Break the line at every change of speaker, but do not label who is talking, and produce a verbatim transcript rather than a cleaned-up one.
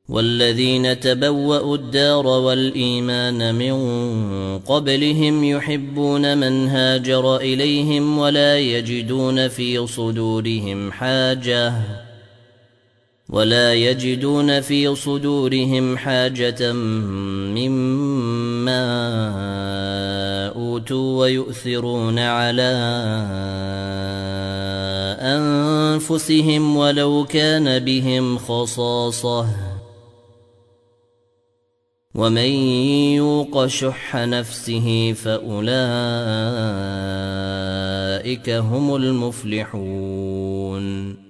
والذين تبوأوا الدار والإيمان من قبلهم يحبون من هاجر إليهم ولا يجدون في صدورهم حاجة ولا يجدون في صدورهم حاجة مما أوتوا ويؤثرون على أنفسهم ولو كان بهم خصاصة ومن يوق شح نفسه فأولئك هم المفلحون.